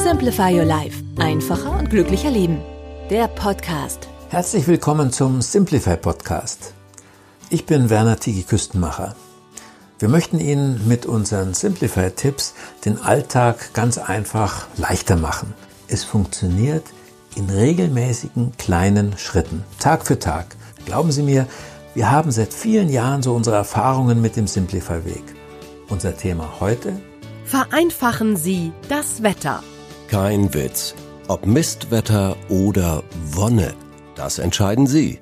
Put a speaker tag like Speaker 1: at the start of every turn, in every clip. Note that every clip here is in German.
Speaker 1: Simplify Your Life. Einfacher und glücklicher leben. Der Podcast.
Speaker 2: Herzlich willkommen zum Simplify Podcast. Ich bin Werner Tigi Küstenmacher. Wir möchten Ihnen mit unseren Simplify-Tipps den Alltag ganz einfach leichter machen. Es funktioniert in regelmäßigen kleinen Schritten, Tag für Tag. Glauben Sie mir, wir haben seit vielen Jahren so unsere Erfahrungen mit dem Simplify-Weg. Unser Thema heute:
Speaker 1: Vereinfachen Sie das Wetter.
Speaker 3: Kein Witz. Ob Mistwetter oder Wonne, das entscheiden Sie.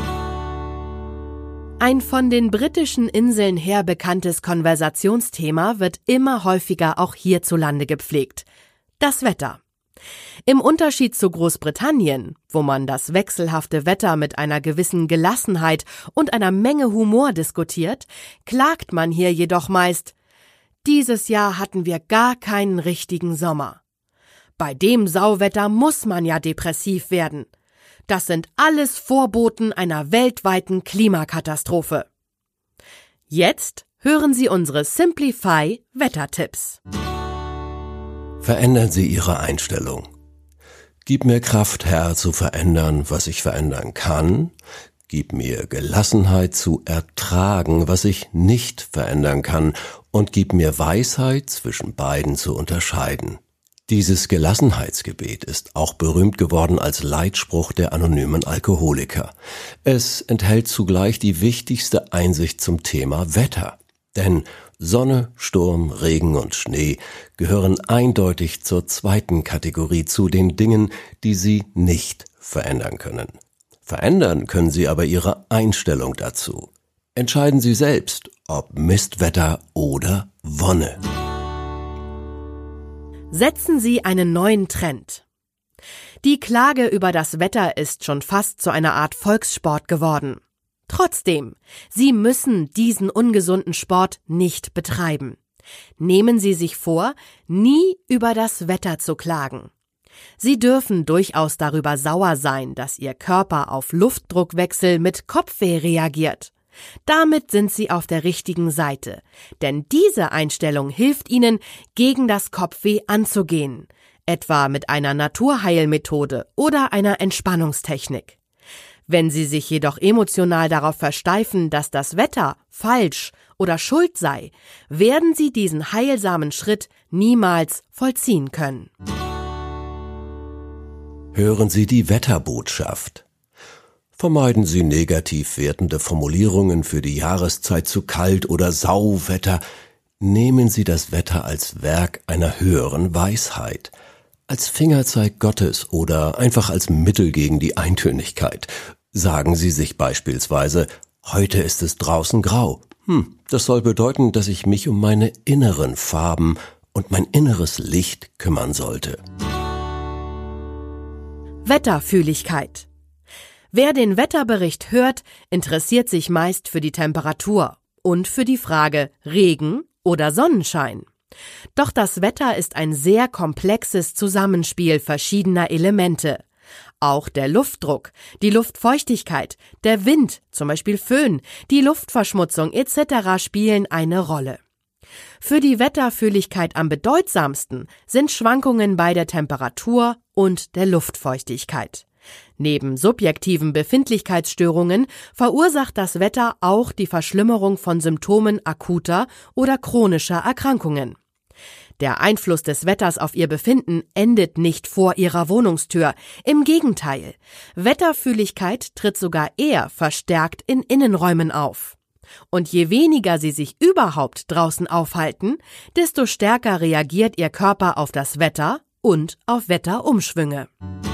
Speaker 1: Ein von den britischen Inseln her bekanntes Konversationsthema wird immer häufiger auch hierzulande gepflegt: das Wetter. Im Unterschied zu Großbritannien, wo man das wechselhafte Wetter mit einer gewissen Gelassenheit und einer Menge Humor diskutiert, klagt man hier jedoch meist: Dieses Jahr hatten wir gar keinen richtigen Sommer. Bei dem Sauwetter muss man ja depressiv werden. Das sind alles Vorboten einer weltweiten Klimakatastrophe. Jetzt hören Sie unsere Simplify-Wettertipps.
Speaker 3: Verändern Sie Ihre Einstellung. Gib mir Kraft, Herr, zu verändern, was ich verändern kann. Gib mir Gelassenheit zu ertragen, was ich nicht verändern kann. Und gib mir Weisheit, zwischen beiden zu unterscheiden. Dieses Gelassenheitsgebet ist auch berühmt geworden als Leitspruch der anonymen Alkoholiker. Es enthält zugleich die wichtigste Einsicht zum Thema Wetter. Denn Sonne, Sturm, Regen und Schnee gehören eindeutig zur zweiten Kategorie, zu den Dingen, die Sie nicht verändern können. Verändern können Sie aber Ihre Einstellung dazu. Entscheiden Sie selbst, ob Mistwetter oder Wonne.
Speaker 1: Setzen Sie einen neuen Trend. Die Klage über das Wetter ist schon fast zu einer Art Volkssport geworden. Trotzdem, Sie müssen diesen ungesunden Sport nicht betreiben. Nehmen Sie sich vor, nie über das Wetter zu klagen. Sie dürfen durchaus darüber sauer sein, dass Ihr Körper auf Luftdruckwechsel mit Kopfweh reagiert. Damit sind Sie auf der richtigen Seite, denn diese Einstellung hilft Ihnen, gegen das Kopfweh anzugehen, etwa mit einer Naturheilmethode oder einer Entspannungstechnik. Wenn Sie sich jedoch emotional darauf versteifen, dass das Wetter falsch oder schuld sei, werden Sie diesen heilsamen Schritt niemals vollziehen können.
Speaker 3: Hören Sie die Wetterbotschaft. Vermeiden Sie negativ wertende Formulierungen für die Jahreszeit zu kalt oder Sauwetter. Nehmen Sie das Wetter als Werk einer höheren Weisheit, als Fingerzeig Gottes oder einfach als Mittel gegen die Eintönigkeit. Sagen Sie sich beispielsweise: Heute ist es draußen grau. Das soll bedeuten, dass ich mich um meine inneren Farben und mein inneres Licht kümmern sollte.
Speaker 1: Wetterfühligkeit. Wer den Wetterbericht hört, interessiert sich meist für die Temperatur und für die Frage Regen oder Sonnenschein. Doch das Wetter ist ein sehr komplexes Zusammenspiel verschiedener Elemente. Auch der Luftdruck, die Luftfeuchtigkeit, der Wind, zum Beispiel Föhn, die Luftverschmutzung etc. spielen eine Rolle. Für die Wetterfühligkeit am bedeutsamsten sind Schwankungen bei der Temperatur und der Luftfeuchtigkeit. Neben subjektiven Befindlichkeitsstörungen verursacht das Wetter auch die Verschlimmerung von Symptomen akuter oder chronischer Erkrankungen. Der Einfluss des Wetters auf Ihr Befinden endet nicht vor Ihrer Wohnungstür. Im Gegenteil, Wetterfühligkeit tritt sogar eher verstärkt in Innenräumen auf. Und je weniger Sie sich überhaupt draußen aufhalten, desto stärker reagiert Ihr Körper auf das Wetter und auf Wetterumschwünge.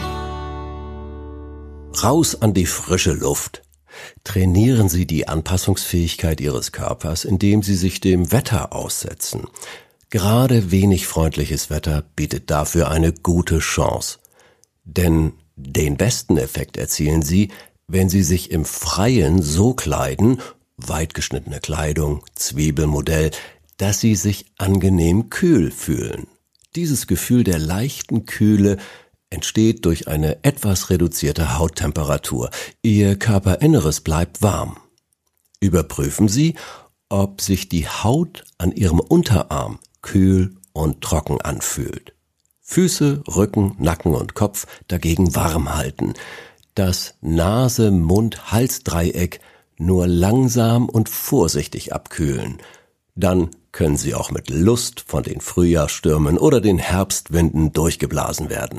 Speaker 3: Raus an die frische Luft. Trainieren Sie die Anpassungsfähigkeit Ihres Körpers, indem Sie sich dem Wetter aussetzen. Gerade wenig freundliches Wetter bietet dafür eine gute Chance. Denn den besten Effekt erzielen Sie, wenn Sie sich im Freien so kleiden, weitgeschnittene Kleidung, Zwiebelmodell, dass Sie sich angenehm kühl fühlen. Dieses Gefühl der leichten Kühle entsteht durch eine etwas reduzierte Hauttemperatur. Ihr Körperinneres bleibt warm. Überprüfen Sie, ob sich die Haut an Ihrem Unterarm kühl und trocken anfühlt. Füße, Rücken, Nacken und Kopf dagegen warm halten. Das Nase-Mund-Hals-Dreieck nur langsam und vorsichtig abkühlen. Dann können Sie auch mit Lust von den Frühjahrsstürmen oder den Herbstwinden durchgeblasen werden.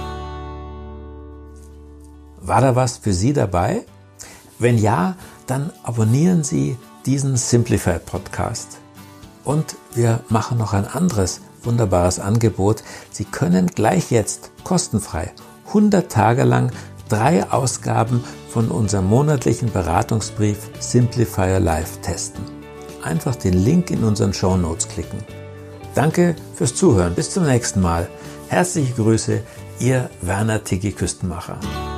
Speaker 2: War da was für Sie dabei? Wenn ja, dann abonnieren Sie diesen Simplify Podcast. Und wir machen noch ein anderes wunderbares Angebot. Sie können gleich jetzt kostenfrei 100 Tage lang 3 Ausgaben von unserem monatlichen Beratungsbrief Simplify Your Life testen. Einfach den Link in unseren Shownotes klicken. Danke fürs Zuhören. Bis zum nächsten Mal. Herzliche Grüße, Ihr Werner Tiggi Küstenmacher.